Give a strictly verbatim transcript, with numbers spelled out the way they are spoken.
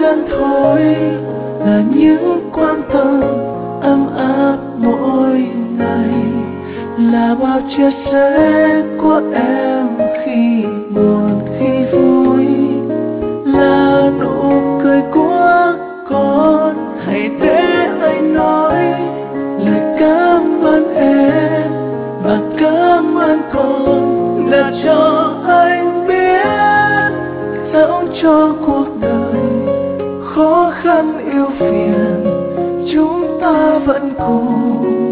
gần thôi là những quan tâm ấm áp mỗi ngày, là bao chia sẻ của em khi buồn khi vui, là nụ cười của con. Hãy để anh nói lời cảm ơn em và cảm ơn con đã cho anh biết dẫu cho cuộc đời khó khăn ưu phiền chúng ta vẫn cùng